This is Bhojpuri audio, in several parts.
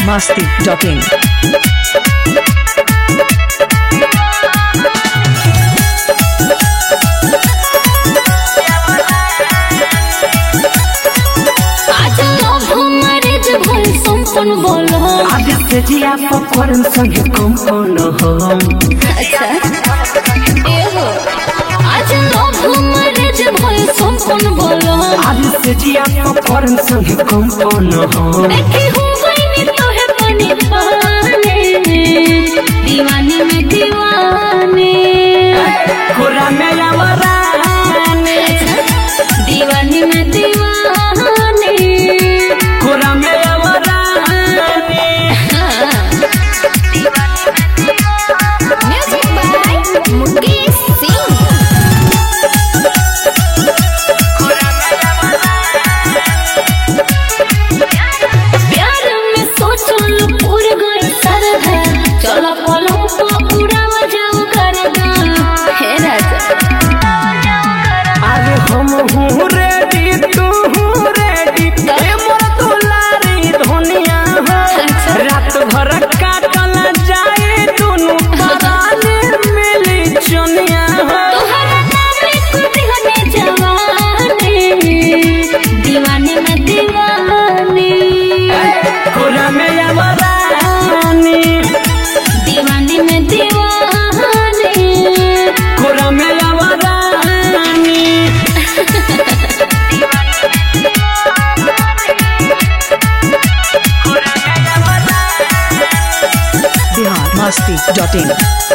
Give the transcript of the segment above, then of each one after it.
biharmasti.in कौन बोलो आज से जिया पकड़न संगे कौन हो अच्छा ए हो आज लोग हमारे जब होए कौन बोलो आज से जिया पकड़न संगे कौन हो देखी हो गई नी तो है पानी पाने दीवाने में दीवाने कोरा में यावराने दीवाने में दीवाने कोरा में म्यूजिक बाय मुकेश सिंह प्यार में सोचल पूर गई सरधा चलो पलों को उड़ावा जाओ करदा हे राजा अरे हम हूँ रेडी तू हूँ रेडी ए मोर दुलारी धनिया हो रात भर काटल जाए दोनों पराने मिली चनिया हो तोहरा नाम लिख दिहने जवानी दीवाने में दीवानी कोरा में यावरानी दीवाने में दीवानी कोरा में यावरानी biharmasti.in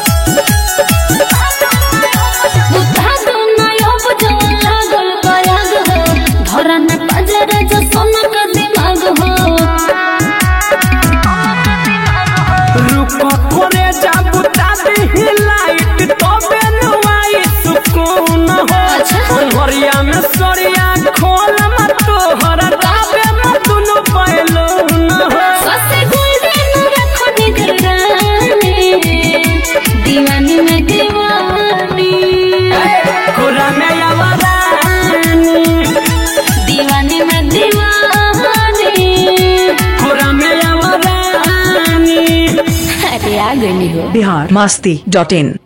बुद्धा तो नयो बजन लागल कयाग हो धरा न पजरा जो सोना का दिमाग हो रुको कोरे जाबू तादी लाइट तो बेनुआई सुकून हो हरिया में सरिया खोल मत तोहरा दाबे मत दुनु पैलून हो ससे गोल्डन रखो निगरानी दीवानी में दीवानी कोरा में यावरानी दीवानी में दीवानी कोरा में यावरानी अरे आ गई हो biharmasti.in